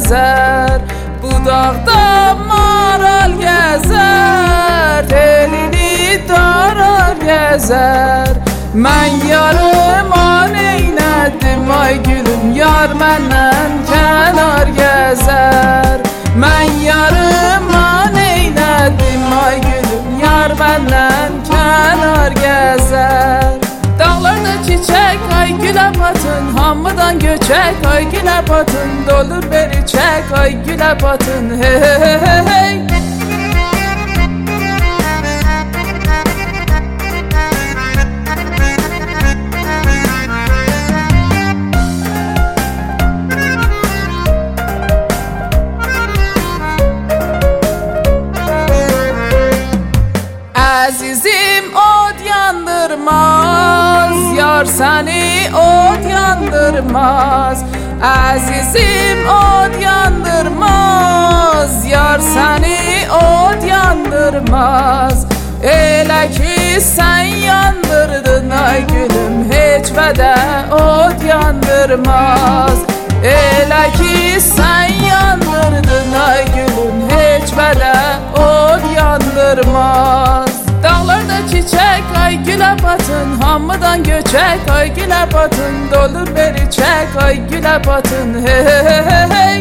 gəzər, budaqda maral gəzər, telini darar gəzər. Mən yarıma neynədim ay gülüm, yar məndən kənar gəzər. Mən yarıma neynədim ay gülüm, yar məndən kənar gəzər. Dağlarda çiçək ay gülə batın, hamıdan göçək ay gülə batın, dolur beri çək ay gülə batın, hey hey hey hey. Əzizim od yandırmaz, yar səni od yandırmaz. Əzizim od yandırmaz, yar səni od yandırmaz. Elə ki sən yandırdın ay gülüm, heç vədə od yandırmaz. Elə ki sən yandırdın ay gülüm, heç vədə od yandırmaz. Dağlarda çiçək ay gülə batın, hamıdan göçək ay gülə batın, dolur beri çək ay gülə batın, hey hey hey hey.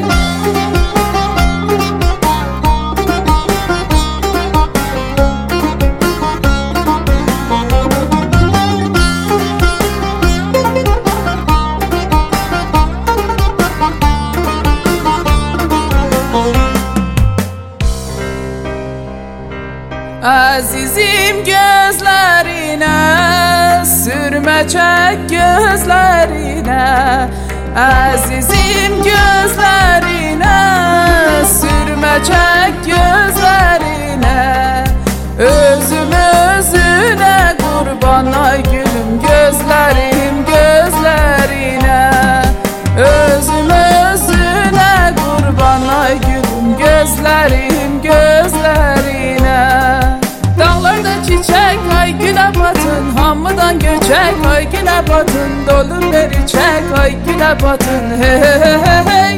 Əzizim gözlərinə, sürmə çək gözlərinə. Əzizim gözlərinə, sürmə çək gözlərinə. Özüm özünə qurban ay gülüm, gözlərim gözlərinə. Özüm özünə qurban ay gülüm, gözlərim gözlərinə. Dağlarda çiçək ay gülə batın, hamıdan göçək ay gülə batın, dolur beri çək ay gülə batın, hey hey hey hey.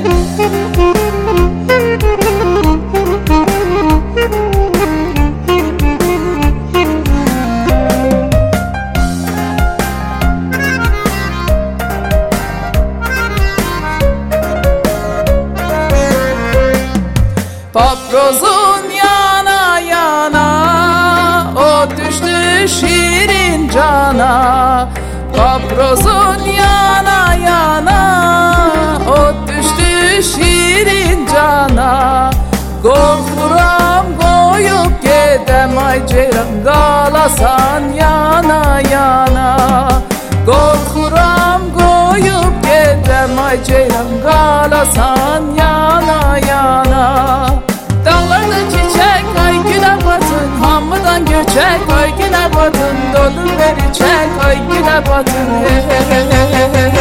Paprozun yana yana, o düştü şirin cana. Paprozun yana yana, o düştü şirin cana. Qorxuram qoyub gedəm ay ceyran, qalasan yana yana. Qorxuram qoyub gedəm ay ceyran, qalasan yana yana. Dağlarda çiçək ay gülə batın, hamıdan göçək ay gülə batın, dolur beri çək ay gülə batın, hey hey hey hey hey.